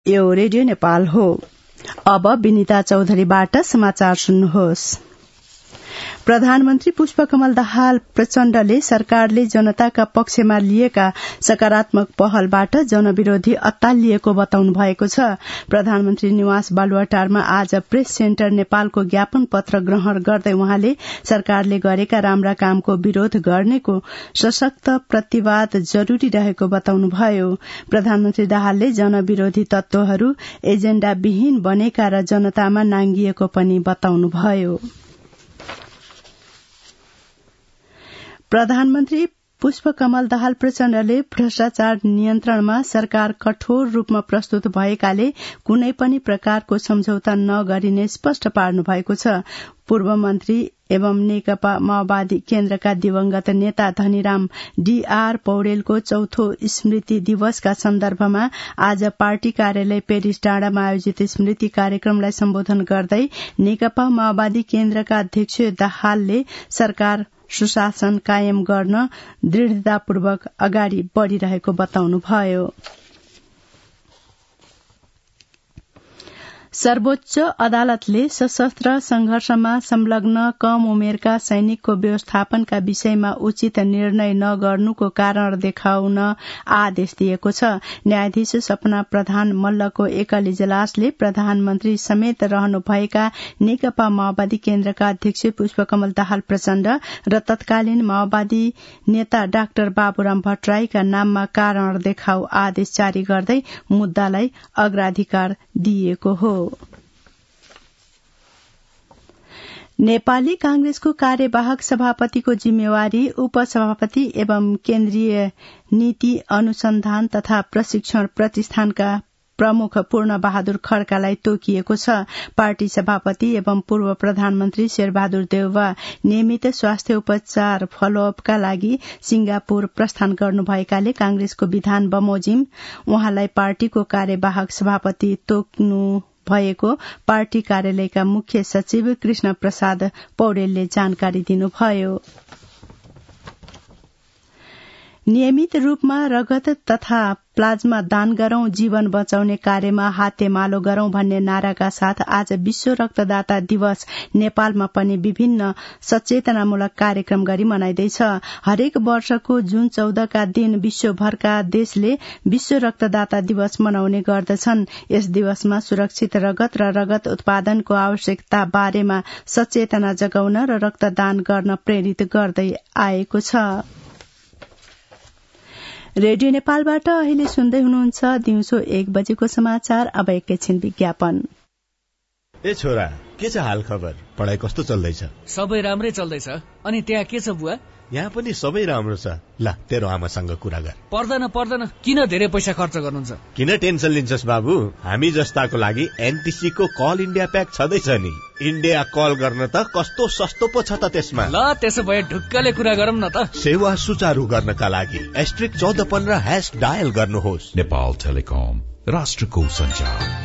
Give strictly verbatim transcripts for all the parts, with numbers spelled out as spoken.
यो रेडियो नेपाल हो। अब विनिता चौधरीबाट समाचार सुन्नुहोस्। प्रधानमन्त्री पुष्पकमल दाहाल प्रचण्डले सरकारले जनताका पक्षमा लिएका सकारात्मक पहलबाट जनविरोधी अत्तालिएको बताउनु भएको छ। प्रधानमन्त्री निवास बालुवाटारमा आज प्रेस सेन्टर नेपालको ज्ञापन पत्र ग्रहण गर्दै उहाँले सरकारले गरेका राम्रा कामको विरोध गर्नेको सशक्त प्रतिवाद जरूरी रहेको बताउनुभयो। प्रधानमन्त्री दाहालले जनविरोधी तत्वहरू एजेण्डा विहीन बनेका र जनतामा नाङ्गिएको पनि बताउनुभयो। प्रधानमन्त्री पुष्पकमल दाहाल प्रचण्डले भ्रष्टाचार नियन्त्रणमा सरकार कठोर रूपमा प्रस्तुत भएकाले कुनै पनि प्रकारको सम्झौता नगरिने स्पष्ट पार्नु भएको छ। पूर्व मन्त्री एवं नेकपा माओवादी केन्द्रका दिवंगत नेता धनीराम डीआर पौडेलको चौथो स्मृति दिवसका सन्दर्भमा आज पार्टी कार्यालय पेरिस डाँडामा आयोजित स्मृति कार्यक्रमलाई सम्बोधन गर्दै नेकपा माओवादी केन्द्रका अध्यक्ष दाहालले सरकार सुशासन कायम गर्न दृढ़तापूर्वक अगाडि बढ़िरहेको बताउनुभयो। सर्वोच्च अदालतले सशस्त्र संघर्षमा संलग्न कम उमेरका सैनिकको व्यवस्थापनका विषयमा उचित निर्णय नगर्नुको कारण देखाउन आदेश दिएको छ। न्यायाधीश सपना प्रधान मल्लको एकल इजलासले प्रधानमन्त्री समेत रहनुभएका नेकपा माओवादी केन्द्रका अध्यक्ष पुष्पकमल दाहाल प्रचण्ड र तत्कालीन माओवादी नेता डाक्टर बाबुराम भट्टराईका नाममा कारण देखाउ आदेश जारी गर्दै मुद्दालाई अग्राधिकार दिएको हो। नेपाली कांग्रेसको कार्यवाहक सभापतिको जिम्मेवारी उपसभापति एवं केन्द्रीय नीति अनुसन्धान तथा प्रशिक्षण प्रतिष्ठानका प्रमुख पूर्ण बहादुर खड्कालाई तोकिएको छ। पार्टी सभापति एवं पूर्व प्रधानमन्त्री शेरबहादुर देउवा नियमित स्वास्थ्य उपचार फलोअपका लागि सिंगापुर प्रस्थान गर्नुभएकाले कांग्रेसको विधान बमोजिम उहाँलाई पार्टीको कार्यवाहक सभापति तोक्नु भएको पार्टी कार्यालयका मुख्य सचिव कृष्ण प्रसाद पौडेलले जानकारी दिनुभयो। नियमित रूपमा रगत तथा प्लाज्मा दान गरौं जीवन बचाउने कार्यमा हातेमालो गरौं भन्ने नाराका साथ आज विश्व रक्तदाता दिवस नेपालमा पनि विभिन्न सचेतनामूलक कार्यक्रम गरी मनाइँदैछ। हरेक वर्षको जुन चौधका दिन विश्वभरका देशले विश्व रक्तदाता दिवस मनाउने गर्दछन्। यस दिवसमा सुरक्षित रगत र रगत उत्पादनको आवश्यकता बारेमा सचेतना जगाउन र रक्तदान गर्न प्रेरित गर्दै आएको छ। रेडियो नेपालबाट अहिले सुन्दै हुनुहुन्छ दिउँसो एक बजेको समाचार। अब एकैछिन विज्ञापन। ए छोरा, के छ हाल खबर? पढाइ कस्तो चल्दैछ? सबै राम्रै चल्दैछ। अनि त्यहाँ के छ बुवा? यहाँ पनि सबै राम्रो छ। ल तेरो आमासँग कुरा गर। पर्दैन पर्दैन, किन धेरै पैसा खर्च गर्नुहुन्छ? किन टेन्सन लिन्छस् बाबु? हामी जस्ताको लागि एनटीसी को कल इन्डिया प्याक छँदैछ नि। इन्डिया कल गर्न त कस्तो सस्तो पो छ त त्यसमा। ल त्यसो भए ढुक्कले कुरा गरौँ न त। सेवा सुचारू गर्नका लागि एस्ट्रिक चौध पन्ध्र ह्याश डायल गर्नुहोस्। नेपाल टेलिकम, राष्ट्रको सञ्चार।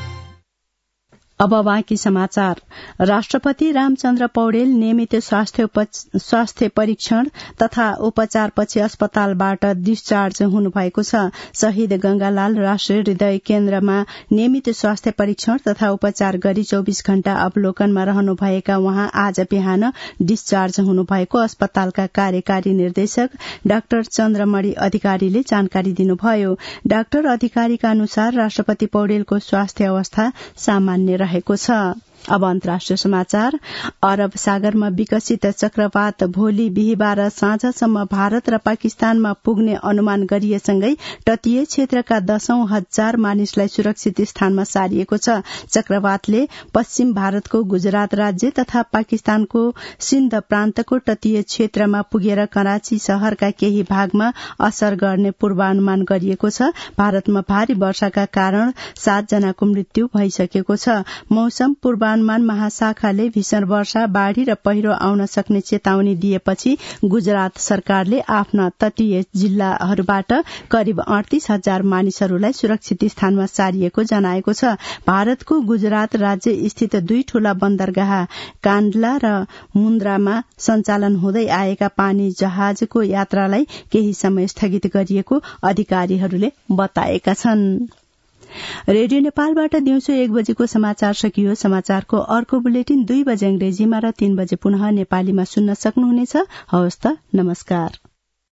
अब बाँकी समाचार। राष्ट्रपति रामचन्द्र पौडेल नियमित स्वास्थ्य स्वास्थ्य परीक्षण तथा उपचारपछि अस्पतालबाट डिस्चार्ज हुनुभएको छ। शहीद गंगालाल राष्ट्रिय हृदय केन्द्रमा नियमित स्वास्थ्य परीक्षण तथा उपचार गरी चौबीस घण्टा अवलोकनमा रहनुभएका उहाँ आज बिहान डिस्चार्ज हुनुभएको अस्पतालका कार्यकारी निर्देशक डाक्टर चन्द्रमणि अधिकारीले जानकारी दिनुभयो। डाक्टर अधिकारीका अनुसार राष्ट्रपति पौडेलको स्वास्थ्य अवस्था सामान्य रहेको छ। अब अन्तर्राष्ट्रिय समाचार। अरब सागरमा विकसित चक्रवात भोलि बिहिबार साँझसम्म भारत र पाकिस्तानमा पुग्ने अनुमान गरिएसँगै तटीय क्षेत्रका दशौं हजार मानिसलाई सुरक्षित स्थानमा सारिएको छ। चक्रवातले पश्चिम भारतको गुजरात राज्य तथा पाकिस्तानको सिन्ध प्रान्तको तटीय क्षेत्रमा पुगेर कराची शहरका केही भागमा असर गर्ने पूर्वानुमान गरिएको छ। भारतमा भारी वर्षाका कारण सात जनाको मृत्यु भइसकेको छ। मौसम पूर्वा अनुमान महाशाखाले भीषण वर्षा, बाढ़ी र पहिरो आउन सक्ने चेतावनी दिएपछि गुजरात सरकारले आफ्ना तटीय जिल्लाहरूबाट करिब अडतीस हजार मानिसहरूलाई सुरक्षित स्थानमा सारिएको जनाएको छ। भारतको गुजरात राज्य स्थित दुई ठूला बन्दरगाह काण्डला र मुन्द्रामा सञ्चालन हुँदै आएका पानी जहाजको यात्रालाई केही समय स्थगित गरिएको अधिकारीहरूले बताएका छन्। रेडियो नेपालबाट दिउँसो एक बजेको समाचार सकियो। समाचारको अर्को बुलेटिन दुई बजे अंग्रेजीमा र तीन बजे पुनः नेपालीमा सुन्न सक्नुहुनेछ। हवस् त, नमस्कार।